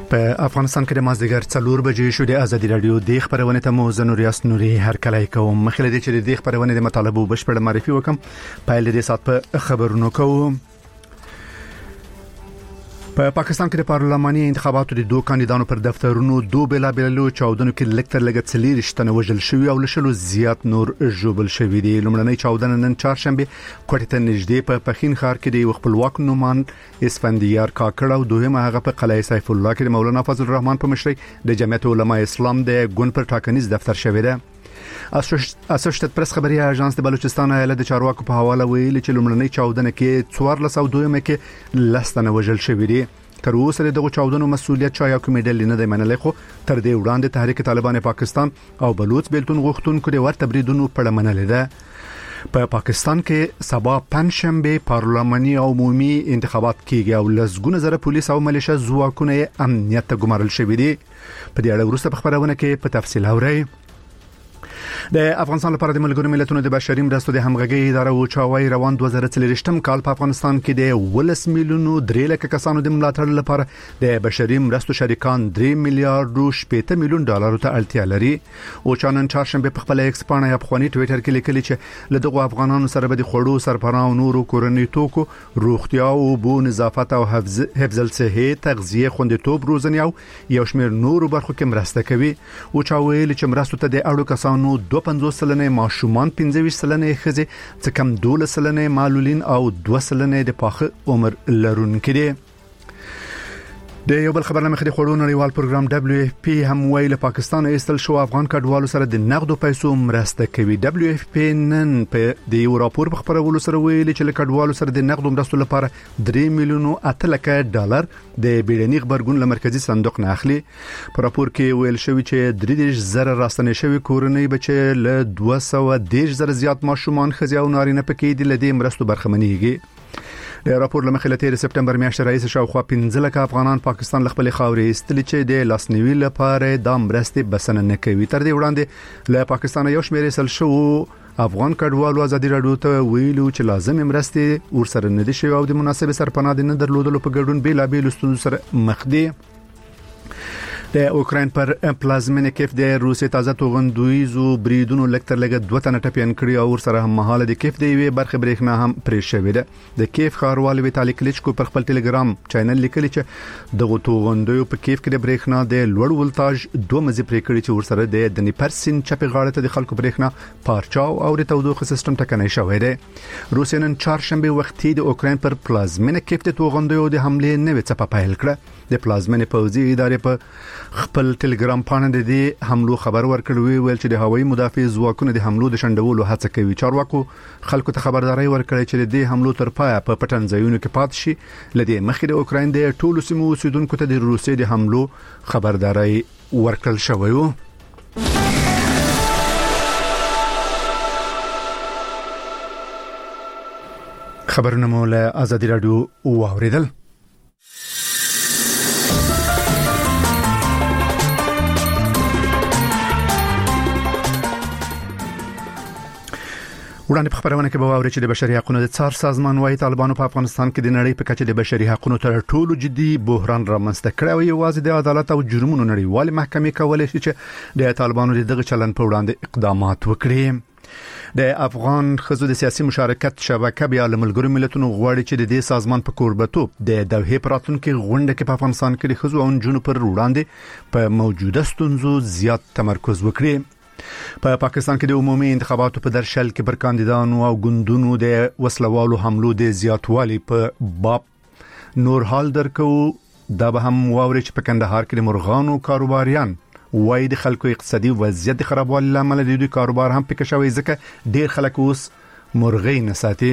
په افغانستان کې د مازدیګر 4 بجې شو د ازادي رادیو د خبرونه ته مو زنوریاس نوري هر کله کوم مخله دي چې د خبرونه د مطالبه بشپړ معرفي وکم په لدې سات په خبرونو کوم. په پاکستان کې د پارلماني انتخاباتو د دوه کاندیدانو پر دفترونو دوه بلابلو چاودنو کې لکتر لګت سلیر شتنه وجل شوی او لشلو زیات نور جوبل شوی دی. لومړنۍ چاودنه نن چهارشنبه کوټه ته نږدې په پخین ښار کې د خپلواک نومان اسفندیار کاکړ او دویمه هغه په قلعه سیف الله کې د مولانا فضل الرحمن په مشرۍ د جمعیت علماء اسلام د ګوند پر ټاکنیز دفتر شوی دی. اسوشتت پرس خبري اژانس د بلوچستان ایالت د چارواکو په حواله ویلي چې لومړنۍ چاودنه کې 1402 کې لستنه وجل شوی دی. تر اوسه دغه چاودنو مسؤلیت چا یو کمیډل نه دی منلای، خو تر دې وړاندې تحریک طالبان پاکستان او بلوچ بیلتون غوښتونکو د ورته بریدونو په منل ده. په پاکستان کې سبا پنځشنبه پارلماني او عمومي انتخابات کیږي او لسګونه زره پولیس او ملیشه ځواکونه امنیت ته ګمارل شوی دي. په دې اړه ورسته خبرونه کې په تفصیل اورئ. د افغانستان لپاره د ملګرو ملتونو د بشري مرستو د همغږي اداره او چاوي روان 2023 کال په افغانستان کې د 1 میلیونو 3 لک کسانو د ملاتړ لپاره د بشري مرستو شریکان 3 میلیارډ 8 میلیون ډالر ته اړتیا لري. او چانن چهارشنبه په خپل ایکس پاڼه یا په ټوئیټر کې لیکلي چې له دغه افغانانو سره به د خړو سرپراه او نورو کورنۍ توکو روغتیا او بو نظافت او حفظ الصحه تغذیه خوندیتوب روزنه او یو شمېر نورو برخو کې مرسته کوي. او چاوي چې مرستو ته د اړو کسانو 250 سلنه ماشومان 25 سلنه خزي څخه کم 12 سلنه معلولین او 2 سلنه د پاخه عمر لرونکي دي. د یو بل خبرنامه خدي خړو نړیوال پروګرام WFP هم ویل پاکستان ایستل شو افغان کډوالو سره د نقدو پیسو مرسته کوي. WFP نن په د یو راپور په خبرولو سره ویل چې کډوالو سره د نقدو مرستو لپاره 3 میلیون 8 لک ډالر د بیړني خبرګون له مرکزی صندوق نه اخلي. په راپور کې ویل شوی چې 30 زره راستنې شوی کورنۍ بچي له 210 زره زیات ماشومان خزي او نارینه پکې دي لدې مرستو برخمنېږي. د راپور لمخې له 13 سپټمبر میاشتې رئیس شاوخوا 15 لک افغانان پاکستان خپل خاورې استل چې د لاسنیوي لپاره د مرستې بسنه نه کوي. تر دې وړاندې له پاکستان یو شمېر سل شو افغان کډوالو ازادي رادیو ته ویلو چې لازم مرستې ورسره نه دي شوی او د مناسب سرپناه نه درلودلو په ګډون بیلابېل ستونزو سره مخ دي. د اوکراین پر پلازمینه کیف د روسي تازه توغندویزو بریدونو لکتر لګ 2 تنه ټپيان کړي او سره هم مهاله د کیف د وی برخه برېښنا هم پرې شوې ده. د کیف ښاروالي ویتالي کلیچکو پر خپل ټلګرام چینل لیکلی چې دغه توغندوی په کیف کې د برېښنا د لوړ ولټاژ 2 مزي پرې کړي چې ورسره د دنیپرسین چپی غاړه ته د خلکو برېښنا پارچاو او د تودوخه سیستم ټکنۍ شوې ده. روسیا نن چهارشنبه وختي د اوکراین پر پلازمینه کیف د توغندوی د حمله نه وڅ په پیل کړه. د پلازمینه پوځي ادارې په خپل ټلګرام باندې د حملو خبر ورکړی ویل چې د هوایي مدافع ځواکونو د حملو د شندولو هڅه کوي. چارواکو خلکو ته خبرداري ورکړی چې د حملو تر پایه په پټن ځایونو کې پات شي. لدې مخکې د اوکراین د ټولو سیمو اوسیدونکو ته د روسي د حملو خبرداري ورکړل شوی و. خبرونه مو له ازادي رادیو واوریدل. وړاندې په خبرونه کې به واوري چې د بشري حقوقو د څار سازمان وايي طالبانو په افغانستان کې د نړۍ په کچه د بشري حقوقو تر ټولو جدي بحران رامنځته کړی او یوازې د عدالت او جرمونو نړیوال محکمې کولای شي چې د طالبانو دغه چلن په وړاندې اقدامات وکړي. د افغان خزو د سیاسي مشارکت شبکه بیا له ملګرو ملتونو غواړي چې د دې سازمان په کوربتوب د دوحې پراتونکو غونډه کې په افغانستان کې د خزو او جنونو پر وړاندې په موجوده ستونزو زیات تمرکز وکړي. په پاکستان کې د عمومي انتخاباتو په درشل کې پر کاندیدانو او ګوندونو د وسلوالو حملو د زیاتوالي په باب نور حال درکو. دا به هم واوري چې په کندهار کې د مرغانو کاروباریان وای د خلکو اقتصادي وضعیت د خرابوالي لامل د دوی کاروبار هم پکې شوی ځکه ډیر خلک اوس مرغۍ نه ساتي.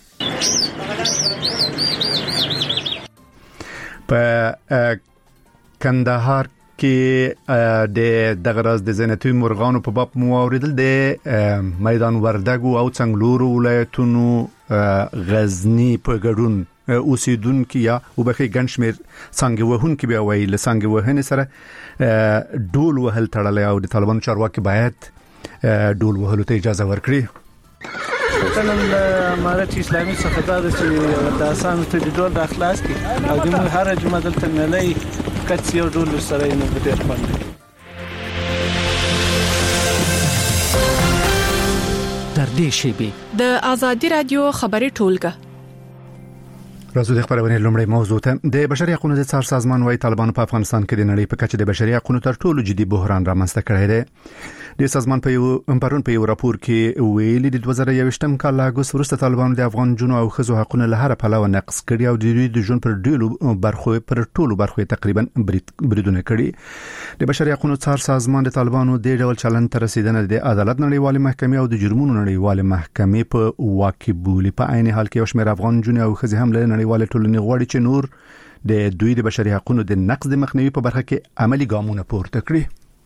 په کندهار کې د دغه راز د زینتوي مرغانو په باب مواردل د میدان وردګو او څنګلورو ولایتونو غزنی په ګډون اوسیدونکو یا وبخي ګنشمیر څنګه وهون کې بیا ویل څنګه وهنه سره ډول وهل تړل او د طالبانو چارواکي باید ډول وهلو ته اجازه ورکړي. نن امارت اسلامي څخه دا چې د آسان ته د ډول د اخلاص کې او د هر جمعه دلته ملي موافقت یو ډول سره نه ډېر باندې در دې شیبه د آزادي رادیو خبري ټولګه راځو د خبرونې لومړی موضوع ته د بشري حقوقو د څار سازمان وايي طالبانو په افغانستان کې د نړۍ په کچه د بشري حقوقو تر ټولو جدي بحران رامنځته کړی دی. د سازمان په یو راپور کې ویلي د 2021م کال اگست وروسته طالبانو د افغان جنو او خزو حقوقو له هر پلوه نقض کړي او د دوی د ژوند پر ټولو برخو تقریبا بریدونه کړي. د بشري حقوقو څار سازمان د طالبانو د ډول چلند تر رسیدنه د عدالت نړیوالې محکمې او د جرمونو نړیوالې محکمې په واکې بولي. په عین حال کې یو شمېر افغان جنو او خزو هم له نړیوالې ټولنې غواړي چې نور د دوی د بشري حقوقو د نقض مخنیوي په برخه کې عملی ګامونه پورته کړي.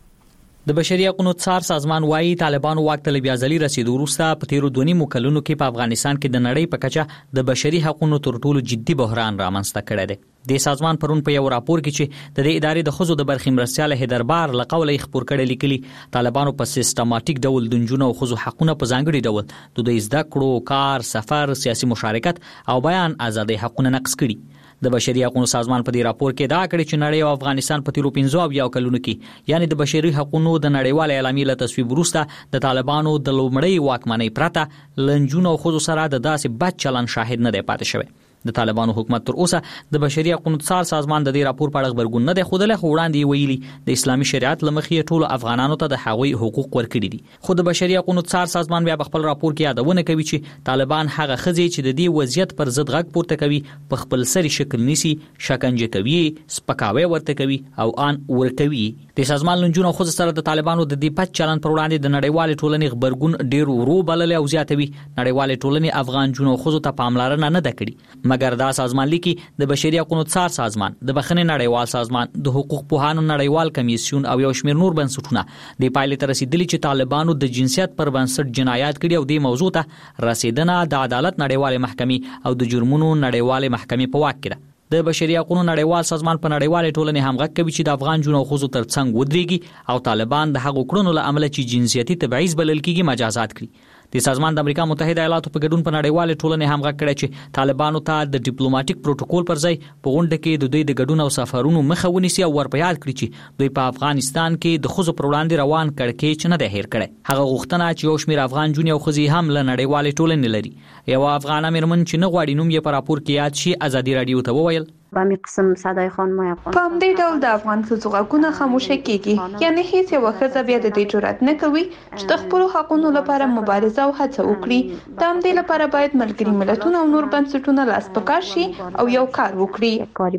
د بشري حقوقو څار سازمان وايي طالبانو واک ته بیا ځلې رسیدو وروسته په تیرو 2.5 کلونو کې په افغانستان کې د نړۍ په کچه د بشري حقوقو تر ټولو جدي بحران رامنځته کړی دی. د سازمان پرون په یو راپور کې چې د ادارې د خزو د برخې مرستيال هدربار لقوله خبر کړي لیکلي طالبانو په سیستماتیک ډول د جنونو او خزو حقوقونه په ځانګړي ډول د زده کړو، کار، سفر، سیاسي مشارکت او بیان ازادي حقوقونه نقض کړي. د بشري حقوقو سازمان په دې راپور کې دا کړی چې نړۍ او افغانستان په تیرو 15 کلونو کې یعنی د بشري حقوقو د نړیوال اعلامیې له تصویب وروسته د طالبانو د لومړی واکمنۍ پرته لنجونو او خزو سره د داسې بد چلن شاهد نه دی پاتې شوی. د طالبانو حکومت تر اوسه د بشري حقوقو څار سازمان د دې راپور په اړه خبرګون نه دی خوده خو وړاندې ویلي د اسلامي شریعت لمخې ټول افغانانو ته د حقوقي حقوق ورکړي دي. خو د بشري حقوقو څار سازمان بیا خپل راپور کې یادونه کوي چې طالبان هغه خزي چې د دې وضعیت پر ضد غږ پورته کوي په خپل سری شکل نیسي، شکنجه کوي، سپکاوی ورته کوي او ان ورکوي. د سازمان لنجونو خو سره د طالبانو د دې پټ چلن پر وړاندې د نړیوال ټولنې خبرګون ډیر ورو بلل او زیاتوي. نړیوال ټولنې افغان جنو خو ته پاملرنه نه کړي مګر دا سازمان لیکي د بشري حقوقو څار سازمان، د بخښنې نړیوال سازمان، د حقوق پوهانو نړیوال کمیسیون او یو شمېر نور بنسټونه د پایلې تر رسیدلي چې طالبانو د جنسیت پر بنسټ جنایات کړي او د موضوع ته رسیدنه د عدالت نړیوال محکمې او د جرمونو نړیوال محکمې په واک کې ده. د بشري حقوقو نړیوال سازمان په نړیوال ټولنې هم غږ کوي چې د افغان جنو خو تر څنګ ودرېږي او طالبان د هغو کړنو له امله چې جنسيتي تبعیض بلل کېږي مجازات کړي. د سازمان د امریکا متحده ایالاتو په ګډون په نړیوال ټولنې هم غږ کړی چې طالبانو ته د ډیپلوماټیک پروتوکول پر ځای په غونډه کې د دوی د ګډون او سفرونو مخه ونیسي او ورپیاد کړي چې دوی په افغانستان کې د خزو پر وړاندې روان کړکېچ نه دی هیر کړی. هغه غوښتنه چې یو شمېر افغان جونې او خزي هم له نړیوال ټولنې لري. یو افغان امرمن چې نه غواړي نوم یې په راپور کې یاد شي ازادي رادیو ته وویل بامی قسم صدای خان ما افغان په دې ډول د افغان ښځو غږونه خاموشه کیږي، یعنی هیڅ یو ښځه بیا د دې جرأت نه کوي چې د خپل حقوقو لپاره مبارزه او هڅه وکړي. د همدې لپاره باید ملګري ملتونه او نور بنسټونه لاس په کار شي او یو کار وکړي.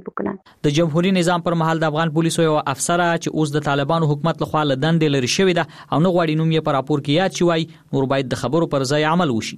د جمهوریت نظام پر مهال د افغان پولیسو یو افسر چې اوس د طالبانو حکومت لخوا له دندې لري شوی ده او نه غواړي نوم یې په راپور کې یاد شي وای نور باید د خبرو پر ځای عمل وشي.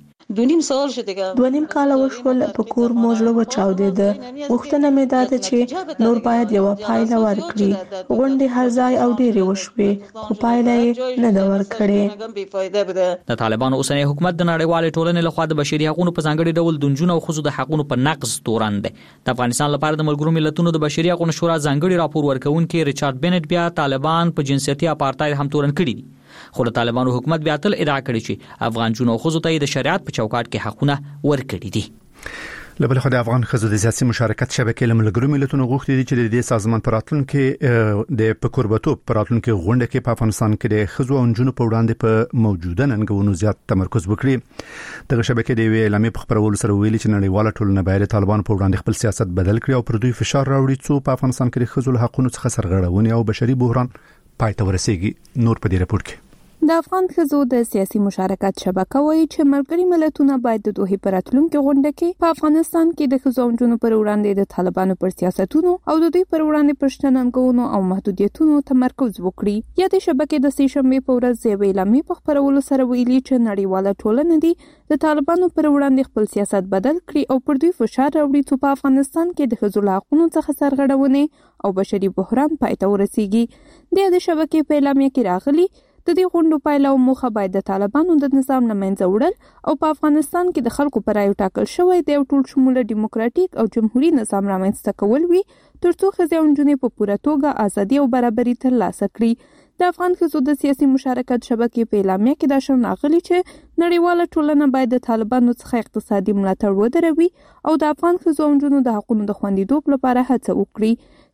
2.5 کال وشول په کور موزله وچاودېده. غوښتنه مې دا ده چې نور باید یو پایله ورکړي. غونډې هر ځای او ډېرې وشوې خو پایله یې نه ده ورکړې. د طالبانو اوسنی حکومت د نړیوال ټولنې لخوا د بشري حقوقو په ځانګړي ډول د جنونو او خزو د حقوقو په نقض تورن دی. د افغانستان لپاره د ملګرو ملتونو د بشري حقوقو شورا ځانګړي راپور ورکونکي ریچارډ بینټ بیا طالبان په جنسيتي اپارټاید هم تورن کړي دي. خو د طالبانو حکومت بیا تل ادعا کړې چې افغان جنو خزو ته د شریعت په چوکاټ کې حقونه ورکړي دي. لبل خو د افغان خزو د سیاسي مشارکت شبکې له ملګرو ملتونو غوښتي دي چې د دې سازمان پراتلونکو د پکوربتو پراتلونکو غونډه کې په افغانستان کې د خزو او جنو په وړاندې په موجوده ننګونو زیات تمرکز وکړي. دغه شبکې د اعلامي خبرولو سره ویلي چې نړیواله ټولنه باید طالبان په وړاندې خپل سیاست بدل کړي او پر دوی فشار راوړي څو په افغانستان کې د خزو له حقوقو څخه سرغړونې او بشري بحران پای ته ورسیږي. نور په دې راپور کې د افغان ښځو د سیاسي مشارکت شبکه وایي چې ملګري ملتونه باید د دوه پراتلونکو غونډه کې په افغانستان کې د ښځو او نجونو پر وړاندې د طالبانو پر سیاستونو او د دوی پر وړاندې پر شتننګونو او محدودیتونو تمرکز وکړي. یا د شبکې د سېشنبې په ورځ یو اعلامیه په خبرولو سره ویلي چې نړیواله ټولنه دي د طالبانو پر وړاندې خپل سیاست بدل کړي او پر دوی فشار راوړي چې په افغانستان کې د ښځو له حقوقو څخه سرغړونې او بشري بحران پای ته ورسیږي. د شبکې په اعلامیه کې راغلي د دې غونډو پایله او موخه باید د طالبانو د نظام نه منځه وړل او په افغانستان کې د خلکو پر رایو ټاکل شوی د یو ټول شموله ډیموکراټیک او جمهوریت نظام رامنځته کول وي ترڅو ښځې او نجونې په پوره توګه ازادي او برابري ترلاسه کړي. د افغان ښځو د سیاسي مشارکت شبکې په اعلامیه کې دا شرط راغلی چې نړیواله ټولنه باید د طالبانو څخه اقتصادي ملاتړ ودروي او د افغان ښځو او نجونو د حقوقو د خوندیتوب لپاره هڅه وکړي.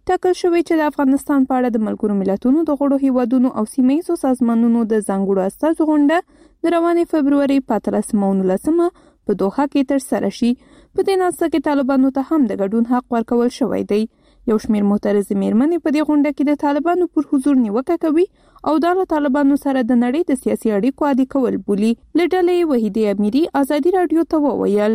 ټاکل شوی چې د افغانستان په اړه د ملګرو ملتونو د غړو هیوادونو او سیمه‌ییزو سازمانونو د ځانګړو استازو غونډه د روانې فبروري 15 په دوحه کې ترسره شي. په دې ناسته کې طالبانو ته هم د ګډون حق ورکول شوی دی. یو شمېر معترضې مېرمنې په دې غونډه کې د طالبانو پر حضور نیوکه کوي او دا له طالبانو سره د نړۍ د سیاسي اړیکو عادي کول بولي. له ډلې وحیدې امیري ازادي رادیو ته وویل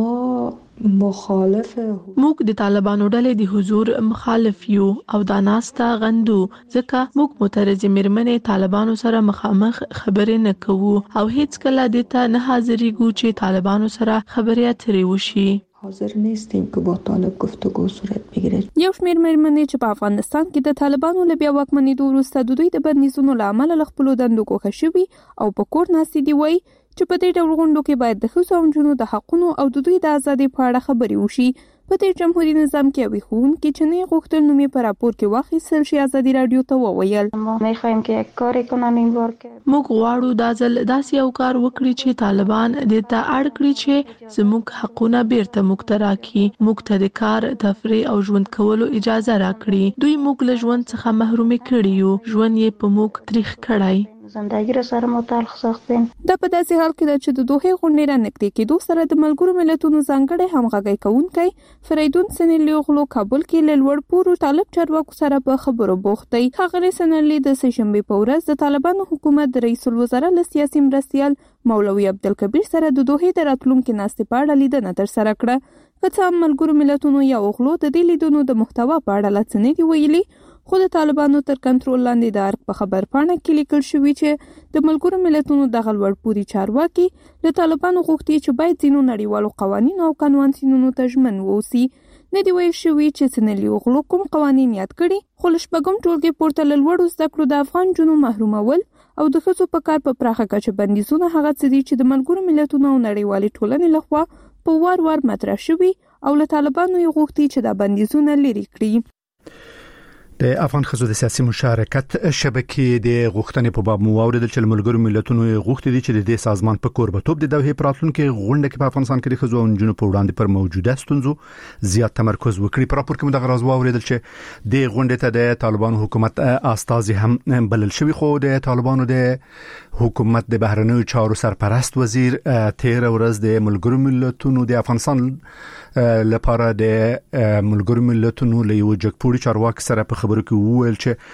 موږ د طالبانو ډلې د حضور مخالف یو او دا ناسته غندو ځکه موږ معترضې مېرمنې طالبانو سره مخامخ خبرې نه کوو او هیڅ کله د ته نه حاضرېږو چې طالبانو سره خبرې اترې وشي. حاضر نیستیم که با طالب گفتگو صورت بگیره. یو شمېر مېرمنې چې په افغانستان کې د طالبانو له بیا واکمنېدو وروسته د دوی د بندیزونو له امله له خپلو دندو ګوښه شوي او په کور ناستې دي وایي چې په دې ډول غونډو کې باید د ښځو او نجونو د حقونو او د دوی د ازادۍ په اړه خبرې وشي. په دې جمهوریت نظام کې یوې ښوونکې چې نه غوښتل نوم یې په راپور کې واخیستل شي ازادي رادیو ته وویل موږ غواړو دا ځل داسې یو کار وکړي چې طالبان دې ته اړ کړي چې زموږ حقونه بیرته موږ ته راکړي. موږ ته د کار، تفریح او ژوند کولو اجازه راکړي. دوی موږ له ژوند څخه محروم کړي یو. ژوند یې په موږ تریخ کړی. زندگی را سره متعلق ساختین. دا په داسې حال کې ده چې د دوحې غونډې را نږدې کېدو سره د ملګرو ملتونو ځانګړی همغږی کوونکی فریدون سنلیوغلو کابل کې له لوړ پوړو طالب چارواکو سره په خبرو بوخت دی. ښاغلی سنلی د سهشنبې په ورځ د طالبانو حکومت د رئیس الوزرا له سیاسي مرستیال مولوي عبدالکبیر سره د دوحې د راتلونکي ناستې په اړه لیدنه ترسره کړه. که څه هم ملګرو ملتونو یا غلو د دې لیدنو د محتوا په اړه لا څه نه دي ویلي، خو د طالبانو تر کنټرول لاندې د ارګ په خبرپاڼه کې لیکل شوي چې د ملګرو ملتونو دغه لوړپوړي چارواکي له طالبانو غوښتي چې باید ځینو نړیوالو قوانینو او کنوانسیونونو ته ژمن واوسي. نه دی ویل شوي چې سنلیوغلو کوم قوانین یاد کړي، خو له شپږم ټولګي پورته له لوړو زده کړو د افغان نجونو محرومول او د ښځو په کار په پراخه کچه بندیزونه هغه څه دي چې د ملګرو ملتونو او نړیوالې ټولنې لخوا په وار وار مطرح شوي او له طالبانو یې غوښتي چې دا بندیزونه لرې کړي. د افغان ښځو د سیاسي مشارکت شبکې د غوښتنې په باب مواردل چې ملګرو ملتونو غوښتي دي چې د دې سازمان په کوربتوب د دوحې پراتلونکو غونډه کې په افغانستان کې د ښځو او نجونو په وړاندې پر موجوده ستونزو زیات تمرکز وکړي. په راپور کې موږ غواړو واوریدل چې د غونډې ته د طالبانو حکومت استازي هم بلل شوی، خو د طالبانو د حکومت د بهرنیو چارو سرپرست وزیر تیر ورځ د ملګرو ملتونو د افغانستان لپاره د ملګرو ملتونو له یو جګپوړي چارواکي سره په خبرو کې وویل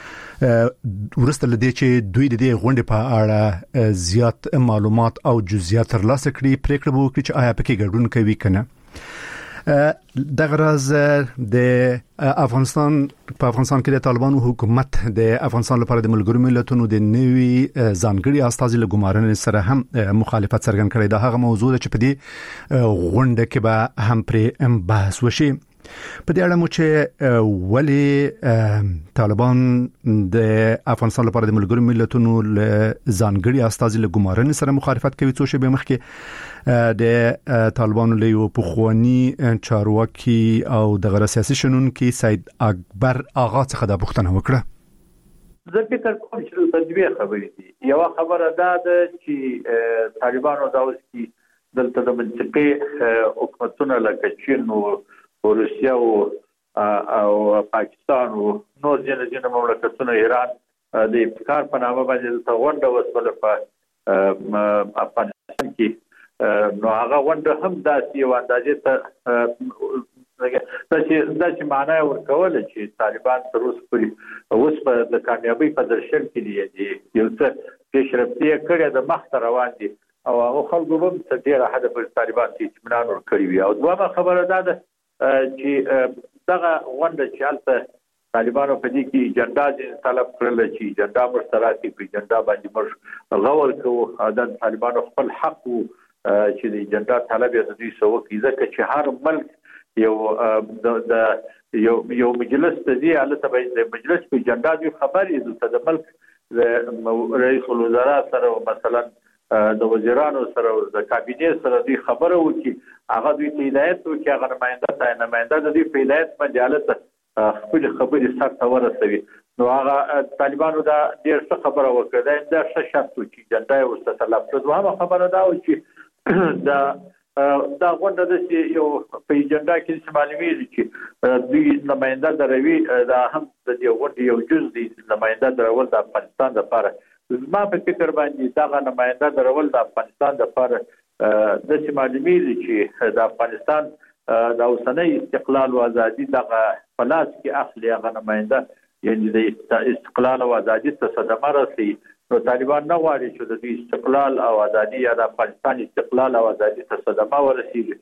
چې ورسته لدی چې دوی د دې غونډې په اړه زیات معلومات او جزئیات ترلاسه کړي، پریکړه وکړي چې آیا پکې ګډون کوي کنه. د غرض د افغانستان کې د طالبانو حکومت د افغانستان لپاره د ملګرو ملتونو د نوي ځانګړي استازي له ګمارنې سره هم مخالفت څرګند کړی. دا هغه موضوع ده چې په دې غونډه کې به هم پرې بحث وشي. په دې اړه مو چې ولی طالبان د افغانستان لپاره د ملګرو ملتونو له ځانګړي استازي له ګمارنې سره مخالفت کوي، څو شی به مخکې د طالبانو له یو پخوانی چارواکي او د غیر سیاسي شنونکي سید اکبر آغا څخه د پوښتنه وکړه. زه فکر کوم چې د دوه خبرې دي. یو خبره ده چې طالبانو داوس کې دلته د منطقي حکومتونو لکه چین او روسیا او پاکستان او نور ځینې مملکتونه ایران د ابتکار په نامه باندې د غونډه وسوله په افغانستان کې، نو هغه غونډه هم داسې یو اندازې ته چې معنی ورکول چې طالبان تر اوسه پورې اوس په د کامیابی په درشل کې دي، یو څه پیشرفتي کړې د مخ ته روان دي او هغه خلکو هم څه ډېره حد پر طالبان ته اطمینان ورکړي وي. او دوه خبره ده چې دغه غونډه چې هلته طالبانو په دې کې اجنډا طلب کړل چې اجنډا مشترکه په اجنډا باندې موږ غور کوو. د طالبانو خپل حق چې د اجنډا طلب یې د دوی سو کې ځکه چې هر ملک د یو مجلس ته دی، هلته به د مجلس په اجنډا دی خبرې د ملک رئیس الوزرا سره مثلا د وزیرانو سره او د کابینې سره دوی خبره وکړي، هغه دوی ته هدایت وکړي، هغه نماینده د دوی په هدایت باندې هلته خپل خبرې سر ته ورسوي. نو هغه طالبانو دا ډېر څه خبره وکړه، دا ښه شرط و چې اجنډا یې ورته طلب کړه. دوهمه خبره دا و چې د دا غونډه د یو په ایجنډا کې معلومیږي چې دوی نماینده دروي دا هم د یو غونډې یو جز دی نماینده درول د افغانستان لپاره. زما په فکر باندې دا نماینده درول د افغانستان لپاره د معلومیږي چې د افغانستان د اوسنۍ استقلال او ازادي دغه پلاس کې اخلي هغه نماینده یعنی د استقلال او ازادي ته صدمه رسي. نو طالبان نه غواړي چې د استقلال او ازادي یا د افغانستان استقلال او ازادي ته صدمه ورسیږي.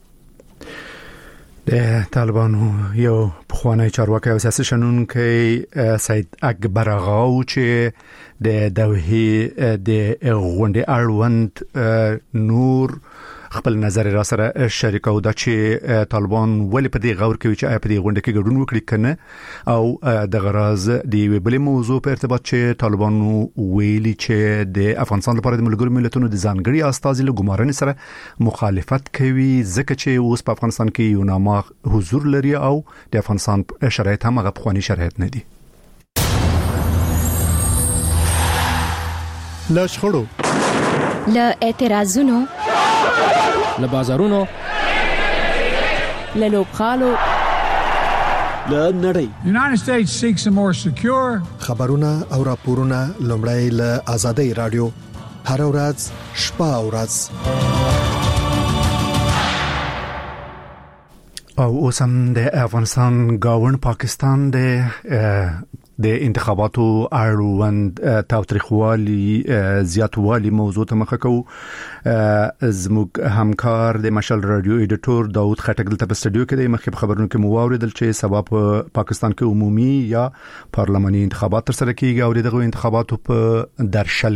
د طالبانو یو پخوانی چارواکي او سیاسي شنونکی سید اکبر غاو چې د دوحې د غونډې اړوند نور خپل نظر را سره شریکو دا چې طالبان ولې په دې غور کوي چې په دې غونډه کې ګډون وکړي کنه او د غراض دی ویلې موضوع په ارتباط چې طالبان ویلي چې د افغانستان لپاره د ملګرو ملتونو د ځانګړي استازي له ګمارنې سره مخالفت کوي ځکه چې اوس په افغانستان کې یو نامه حضور لري او د افغانستان شرایط هم هغه پخوانی شرایط نه دي. لا شخړو لا اعتراضونو له بازارونو له لوبغالو له نړۍ United States seeks a more secure خبرونه او راپورونه لومړی له آزادۍ رادیو هر ورځ شپه او ورځ او اوس هم د افغانستان گاون پاکستان د انتخاباتو اړوند تاوتریخوالي زیاتوالی موضوع ته مخه کوو. زموږ همکار د مشال رادیو ایډیټور داود خټک دلته په سټډیو کې د مخکې خبرونو کې مو واوریدل چې سبب په پاکستان کې عمومي یا پارلماني انتخابات تر سره کیږي او دغه انتخاباتو په درشل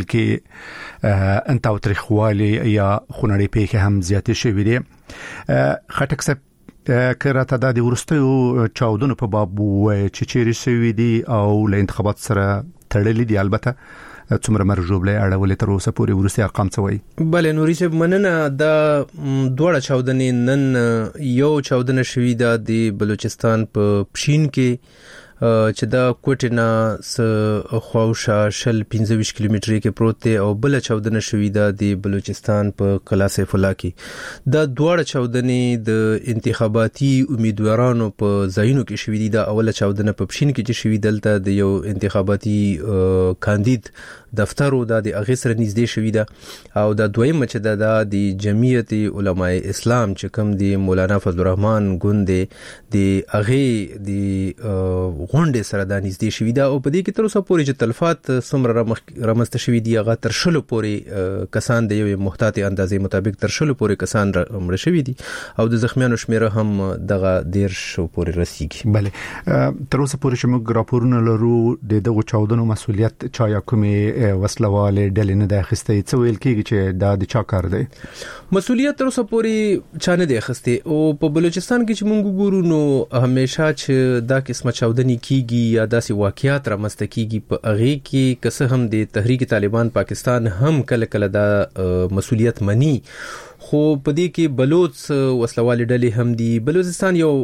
کې تاوتریخوالي یا خونړۍ پیښې هم زیاتې شوې دي. خټک صاحب کراته د ورستیو چاودنو په باب وای چې چیرې شوې دي او له انتخابات سره تړلې دي. البته څومره مرجوبله اړولې تر اوسه پورې ورستي ارقام څه وایي؟ بلې نوري چې مننه د دوړه چاودنې نن یو چاودنه شوې ده د بلوچستان په پښین کې چې دا کوټینا س خوشا شل 25 کیلومتري کې پروت دی او بل چاودنه شوې ده د بلوچستان په قلعه سیف الله کې. دا دوړه چاودنې د انتخاباتي امیدوارانو په ځایونو کې شوې دي. دا اوله چاودنه په پښین کې چې شوې دلته د یو انتخاباتي کاندید دفترو د اغه سره نږدې شوې ده او د دویم چې د جمعیت علماء اسلام چې کوم دی مولانا فضل الرحمن ګوند دی اغه دی غونډه سره د نږدې شوې ده او په دې کې تر اوسه پورې چې تلفات څومره رامست شوې دي هغه تر شلو پورې کسان د یو محتاط اندازې مطابق تر شلو پورې کسان مړ شوې دي او د زخمیانو شمیره هم دغه 10 پورې رسیدي. بله تر اوسه پورې چې موږ راپورونه لرو دغه چاودنو مسؤلیت چا یا کومه وسلواله ډلې نه د اخیستې څه ویل کېږي چې دا د چا کار دی؟ مسؤلیت تر اوسه پورې چا نه دی اخیستې او په بلوچستان کې چې موږ ګورو نو همیشه چې دا قسمه چاودنې کیږي یا داسې واقعیات رامنځته کیږي په هغه کې کسه هم د تحریک طالبان پاکستان هم کله کله دا مسؤلیت مني خو په دې کې بلوچ وسلوال ډلې هم دي. بلوچستان یو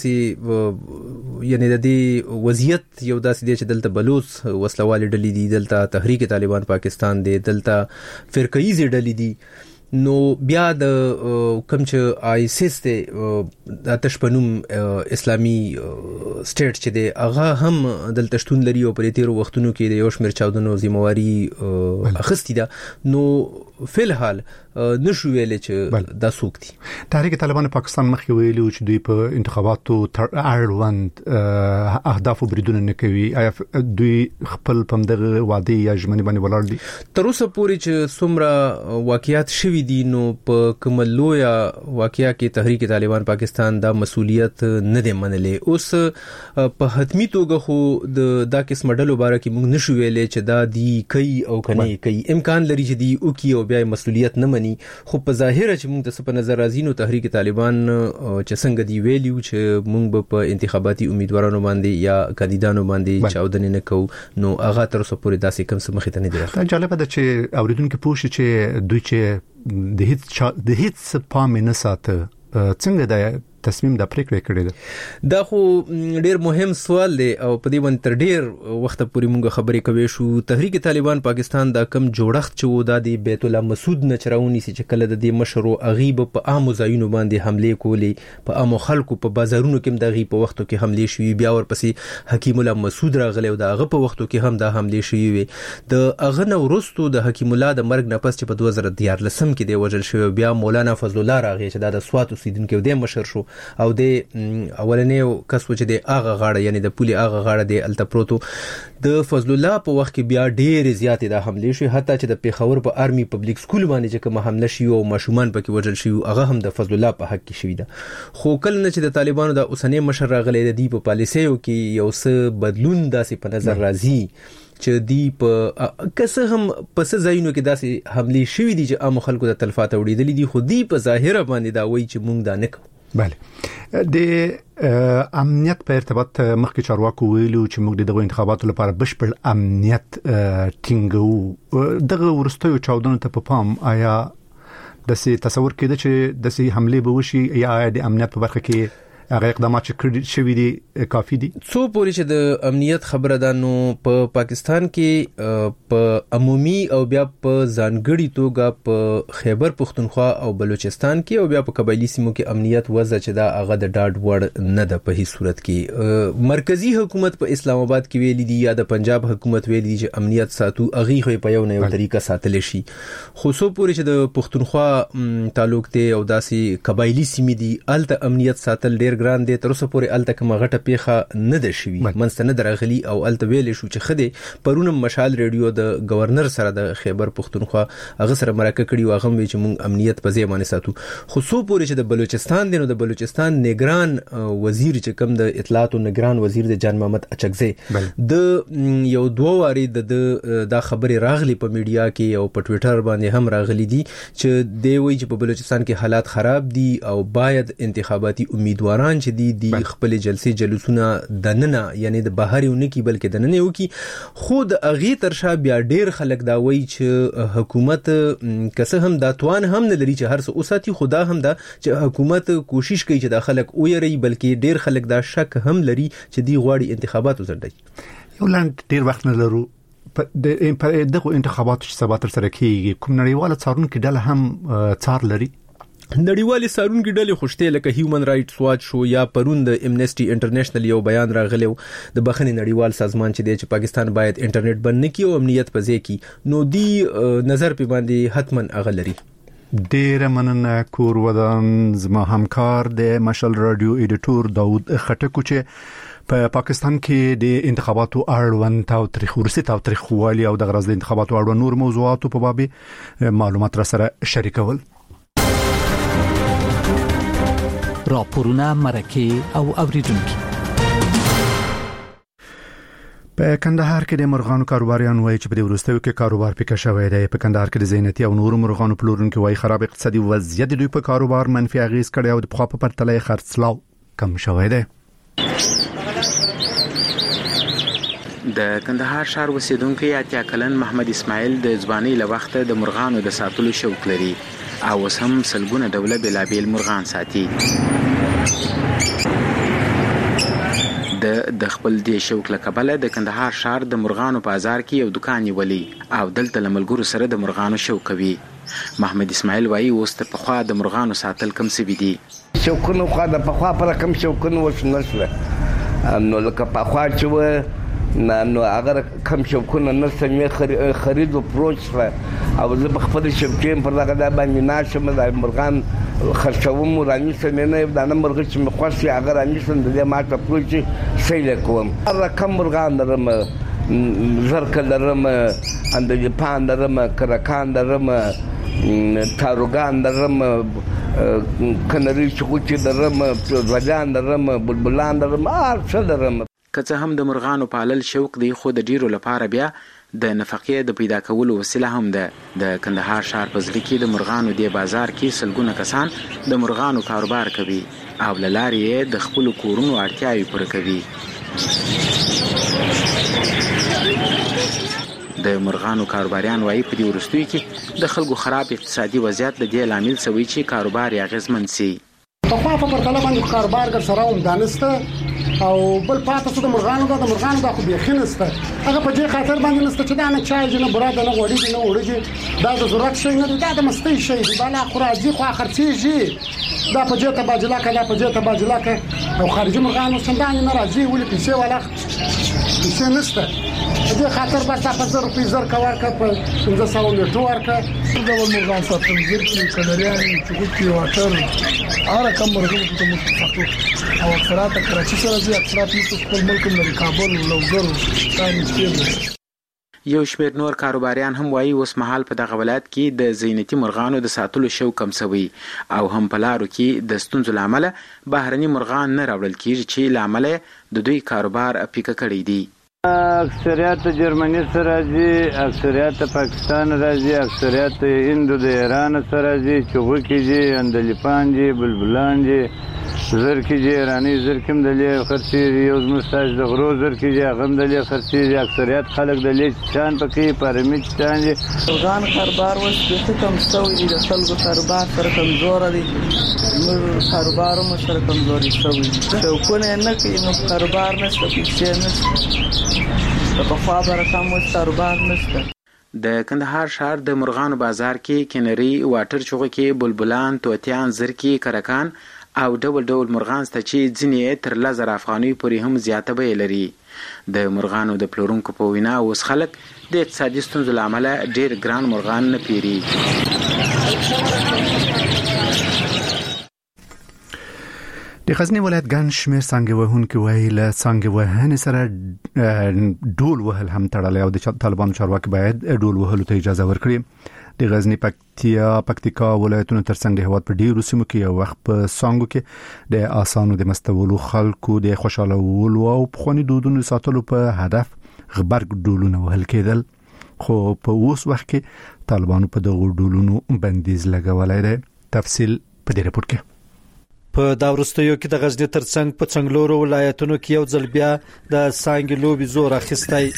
داسې یعنی د دې وضعیت یو داسې دی چې دلته بلوچ وسلوال ډلې دي دلته تحریک طالبان پاکستان دی دلته فرقه‌ایزه ډلې دي نو بیا د کوم چې آی اس اس د آتش پنوم اسلامي سټیټ چې دی هغه هم دلته شتون لري او په تیرو وختونو کې د یو شمېر چاودنو ذمہواری اخیستې ده نو فلحال نشو ویل چې دا څوک دي. تحریک طالبان پاکستان مخکې ویلي چې دوی په انتخاباتو اړوند اهداف بریدونه نه کوي. آیا دوی خپل پم دغه وعده یا ژمنې باندې ولاړ دي؟ تر اوسه پورې چې څومره واقعیات شوي دي نو په کومه لویه واقعیا کې تحریک طالبان پاکستان دا مسؤلیت نه دی منلې. اوس په حتمی توګه خو دا قسم ډلو باره کې موږ نشو ویلې چې دا دی کوي او کني کوي. امکان لري چې دی او کی او بیا مسؤلیت نه مني خو په ظاهره چې موږ د په نظر راځي نو تحریک طالبان چې څنګه دی ویلیو چې موږ په انتخاباتي امیدوارانو باندې یا کاندیدانو باندې چاودنې نه کوو نو هغه تر اوسه پورې داسې کوم څه مخې ته نه دی راغلی. جالب ده چې اوریدونکو پوښتنه چې دوی چې د هیڅ پام نه ساته څنګه د تصمیم د پریکړه کړې ده؟ دا خو ډیر مهم سوال دی او په دې باندې تر ډیر وخت پورې موږ خبرې کوي شو. تحریک طالبان پاکستان دا کم جوړښت چې و د بیت الله مسعود نه چرونی چې کله د دې مشر او غیب په عام ځایونو باندې حمله کولې، په عام خلکو په بازارونو کې د غیب په وختو کې حمله شوې، بیا ورپسې حکیم الله مسعود راغلی او دغه په وختو کې هم دا حمله شوې وي. د اغه نو ورستو د حکیم الله د مرګ نه پس چې په 2014 کې دی وژل شوی، بیا مولانا فضل الله راغی چې د سوات اوسیدونکو د مشر شو او د اولنې کس چې د اغه غاړه یعنی د پولی اغه غاړه د التپروتو د فضل الله په وخت کې بیا ډېر زیاتې د حمله شوی، حتی چې د پیښور په آرمي پبلک سکول باندې چې کوم حمله شوی او ماشومان پکې وژل شوی هغه هم د فضل الله په حق کې شوی ده. خو کله نه چې د طالبانو د اوسنۍ مشر راغلی د دی په پالیسیو کې یو څه بدلون داسې په نظر راځي چې دی په کسه هم په ځایونو کې داسې حمله شوی دي چې عام خلکو د تلفات وړېدلې دي، خو دی په ظاهر باندې دا وایي چې مونږ دا نه کوو. بله، د امنیت په ارتباط مخکې چارواکو ویلو چې موږ دغه انتخاباتو لپاره بشپړ امنیت ټینګو. دغه ورستیو چاودنو ته په پام آیا د سي تصور کېده چې د سي حمله به وشي یا د امنیت په برخه کې هغه اقدامات چې کړي شوی دي کافي دي؟ څو پورې چې د امنیت خبره ده نو په پاکستان کې په عمومي او بیا په ځانګړي توګه په خیبر پختونخوا او بلوچستان کې او بیا په قبایلی سیمو کې امنیت وضع چې دا هغه د ډاډ وړ نه ده په هیڅ صورت کې. مرکزی حکومت په اسلام آباد کې ویلي دي یا د پنجاب حکومت ویلي دي چې امنیت ساتو هغه خو په یو نه یو طریقه ساتل شي، خو څو پورې چې د پختونخوا تعلق ته او داسې قبایلی سیمې دي الته امنیت ساتل ډیر ګران دي. تر اوسه پورې الته کومه غټه پیخه نه ده شوی، منځ نه درغلي او الته ویل شو چې خدي پرونم مشال ریډیو د گورنر سره د خیبر پختونخوا هغه سره مرکه کړي او هغه وی چې مونږ امنیت په ځای باندې ساتو. خو څو پورې چې د بلوچستان دی نو د بلوچستان نگران وزیر چې کوم د اطلاعات او نگران وزیر د جان محمد اچکزی د یو دوه واري د خبرې راغلي په میډیا کې او په ټوئیټر باندې هم راغلي دي چې دی وی چې په بلوچستان کې حالات خراب دي او باید انتخاباتي امیدواران چې دی خپل جلسې جلوسونه دننه یعنی د بهرونه کې بلکې دننه یو کې خود اغه ترشا بیا ډیر خلک دا وایي چې حکومت کسه هم دا توان هم نه لري چې هر څه اوساتي، خدا هم دا چې حکومت کوشش کوي چې دا خلک ويري بلکې ډیر خلک دا شک هم لري چې دی غواړي انتخابات وزړي. یو لاند ډیر وخت نه لرو په دغه انتخاباتو چې سبا تر سره کیږي، کوم نړیواله څارونکو ډله هم څار لري؟ نړیوالې څارونکو ډلې خوشته لکه هیومن رائټس واچ شو یا پرون د امنیسټي انټرنیشنل یو بیان راغلی د بخښنې نړیوال سازمان چې پاکستان باید انټرنیټ بند نه کړي او امنیت په ځای کې نو دی نظر په باندې حتمن اغلري. ډیر مننه کور ودان زما همکار د مشل رادیو ایډیټور داوود خټکو چې په پاکستان کې د انتخاباتو اړوند تاریخ ورسته تاریخ والی او د غرض د انتخاباتو اړوند نور موضوعاتو په باب معلومات را سره شریکول. راپورونه مرکه او اوریدونکو. په کندهار کې د مرغانو کاروباریان وایي چې په دې وروستیو کې کاروبار پکې شوی دی. په کندهار کې د زینتي او نور مرغانو پلورونکو وایي خراب اقتصادي وضعیت دوی په کاروبار منفي اغیز کړی او د خپل په پرتله خرڅلاو کم شوی دی. د کندهار ښار اوسیدونکو اتیا کلن محمد اسماعیل د ځوانۍ له وخته د مرغانو د ساتلو شوق لري او اوس هم سلګونه ډوله بلابل مرغان ساتي. د خپل دې شوق له کبله د کندهار ښار د مرغانو بازار کې یو دکان نیولی او دلته لملګرو سره د مرغانو شوق کوي. محمد اسماعیل وایي اوس ته په خوا د مرغانو ساتل کم سوي دي. شوقونه خو د په خوا پر کم شوقونه وشنه نو لکه په خوا چې نو اگر کم شوقونه نشته مې خرید او پروچ او زه په خپل شوقیم پر دغه باندې ناشم د مرغان خرڅوم رانی سمنه د نمبر چې مې خوښي اگر اني سند د ماته پروچ سیل کوم هر کم مرغان درم زرکل درم اند جپان درم کرکان درم تاروگان درم کنری چوچی درم وجان درم بلبلان درم ارڅ درم. که څه هم د مرغانو پالل شوق دی خو د ډیرو لپاره بیا د نفقې د پیدا کولو وسیله هم ده. د کندهار ښار په ځل کې د مرغانو د بازار کې سلګونه کسان د مرغانو کاروبار کوي او لارې د خپل کورونو اړتیاوي پوره کوي. د مرغانو کاروباریان وایي په دې وروستیو کې د خلکو خراب اقتصادي وضعیت د دې لامل شوی چې کاروبار یې اغیزمن سي. په خوا په پرتله باندې کاروبارګر سره هم دانسته او بل پاتې څه د مرغانو د خو بيخي نسته هغه په دې خاطر باندې نسته چې دا نه چای جن براده نه وړي نه وړي دا د ضرورت شي نه دا د مستي شي دی بالا خراجي خو خرڅيږي دا په دې تبادله کړه او خارجي مرغانو څنګه نه راځي ولې پیسې ولا پیسې نسته دې خاطر بس په 1000 روپۍ زر کور کا په 1500 میټر ورکا د مرغان ساتل زر کې کلریان چوکي واټر اره کوم مرغان ته مو ساتو او اکثرات کراچي سره دي اکثرات په خپل ملک کې کابل لوګر ثاني کېږي یو شمېر نور کاروباریان هم وایي اوس مهال په دغه ولایت کې د زینتي مرغانو د ساتلو شوق کم شوی او هم په لارو کې د ستونزو لامل بهرني مرغان نه راوړل کیږي چې لامل د دوی کاروبار پیکه کړی دی. اکثریت جرمني سره راځي، اکثریت پاکستان راځي، اکثریت هندو د ایران سره راځي، چوغکي دي، اندلیپان دي، بلبلان دي، زرکي دي، ایراني زرکم دلې خرڅي یو مستاج د غرو زرکي دي، غم دلې خرڅي اکثریت خلک دلې چان پکې پرمټ چان دي. ځان کاروبار وس چې کم سوي دي د خلکو کاروبار سره کمزور دي، نور کاروبار مو سره کمزوري شوی څه کو نه کوي نو کاروبار نشته پیسې نشته په خوا رقم کاروبار نشته. د کندهار ښار د مرغانو بازار کې کینری واټر چوغکي بلبلان توتیان زرکي کرکان او ډول مرغان ست چې ځینې تر 1000 افغانۍ پورې هم زیاته به لري. د مرغانو د پلورونکو په وینا اوس خلک د اقتصادي ستونزو لامل ډېر ګران مرغان نه پیري. د غزنی ولایت ګڼ شمېر څنګه وهونکو وایي له څنګه وهنې سره ډول وهل هم تړلی او د طالبانو چارواکي باید ډول وهلو ته اجازه ورکړي. د غزنی پکتیکا ولایتونو ترڅنګ د هیواد په ډیرو سیمو کې یو وخت په څنګه کې د آسانو د مستولو خلکو د خوشاله ولو او پخوانی دودونو ساتلو په هدف غبرګ ډولونه وهل کېدل، خو په اوس وخت کې طالبانو په دغه ډولونو بندیز لګولای دی. تفصیل په دې رپورت کې. په دا وروستیو کې د غزنی ترڅنګ په څنګلورو ولایتونو کې یو ځل بیا د سانګې لوبي زور اخیستی.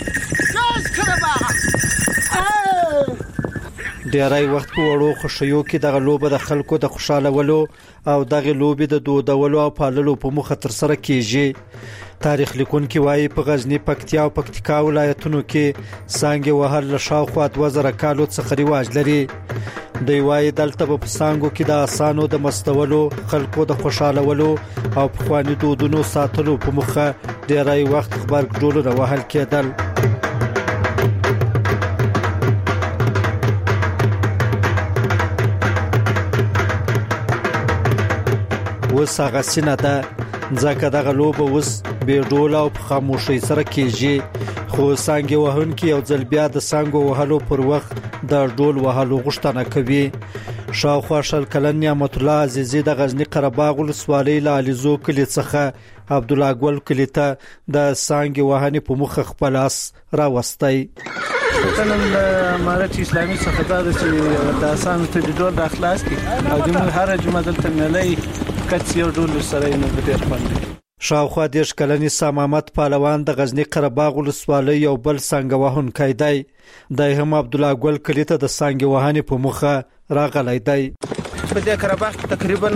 ډیری وخت په وړو خوشیو کې دغه لوبه د خلکو د خوشاله ولو او دغه لوبي د دودولو او پاللو په مخه تر سره کیږي. تاریخ لیکونکي وایي په غزنی پکتیا او پکتیکا ولایتونو کې سانګې وهل له شاوخوا 2000 کالو څخه رواج لري. دوی وایي دلته په سانګو کې د آسانو د مستولو خلکو د خوشاله ولو او پخوانی دودونو ساتلو په مخه ډیری وخت خبرګ ډولونه وهل کېدل. اوس هغه سینه ده ځکه دغه لوبه اوس بې ډوله او په خاموشۍ سره کېږي، خو سانګې وهونکي یو ځل بیا د سانګو وهلو پر وخت د ډول وهلو غوښتنه کوي. شاوخوا 20 کلن نعمت الله عزیزی د غزنی قرهباغ ولسوالۍ له علیزو کلی څخه عبدالله ګل کلی ته د سانګې وهنې په مخ خپل اس راوستی. نن امارت اسلامي څخه دا چې د اسانو ته د ډول د اخلاص کی او د هر جمعه دلته ملي کڅ یو ډول سره نه ډېر باندې. شاوخوا 10 کلنی سامامت پهلوان د غزنی قرهباغ ولسوالۍ یو بل سانګې وهونکی دی. د هم عبدالله ګل کلی ته د سانګې وهنې په مخه راغلی دی. په دې قرهباغ تقریبا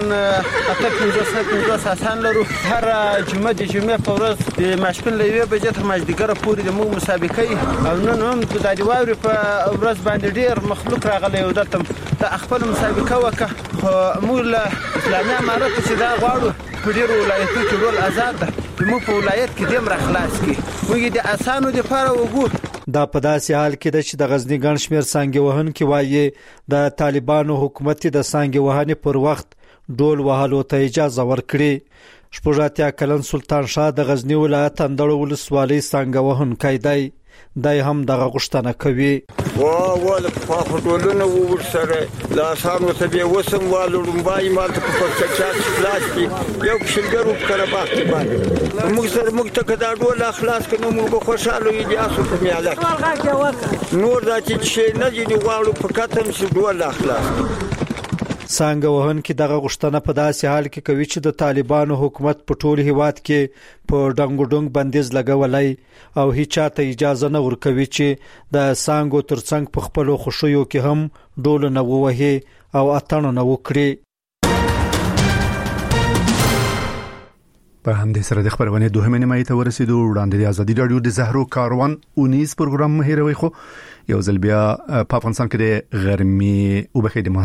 850 اسان لرو. هر جمعه د جمعې په ورځ د ماشپن لوي بجې تر مازدیګر پورې د موږ مسابقې او نن هم د داجواوري په ورځ باندې ډیر مخلوق راغلی او دلته د خپل مسابقه وکړه. موږ له اسلامي امارت چې دا غواړو په ډیرو ولایتونو کې ډول آزاد ده، موږ په ولایت کې دیم را خلاص کی موږ د اسانو لپاره وګورو. دا په داسې حال کې د چې د غزنی ګڼ شمېر سانګې وهونکي وایي د طالبانو حکومت د سانګې وهنې پر وخت ډول وهلو ته اجازه ورکړي. 80 کلن سلطان شاه د غزنی ولایت اندړ ولسوالۍ سانګې وهونکی دی. دای هم دغه غوښتنه کوي. ول په خټولونه ورسره لا سانو ته به وسم والو مبای مالته په پرچات خلاص کی یو شلګرو کړه باندې باندې موږ سره موږ ته کدا ډول اخلاص کنه موږ خوشاله یې اسو په میاله نور راځي چې نه دي غواړو په کتم چې ډول اخلاص. سانګې وهونکي دغه غوښتنه په داسې حال کې کوي چې د طالبانو حکومت په ټول هیواد کې په ډنګ بندیز لګولای او هیڅ چاته اجازه نه ورکوي چې د سانګو ترڅنګ په خپل خوشیو کې هم ډول نه ووهي او اتڼ نه وکړي. په همدې سره د خبرونه دوهمه نیمه ته ورسېدو. وړاندې د ازادي رادیو د زهرو کاروان 19 پروګرام مهیروي خو یو ځل بیا په افغانستان کې د غرمې او بخې د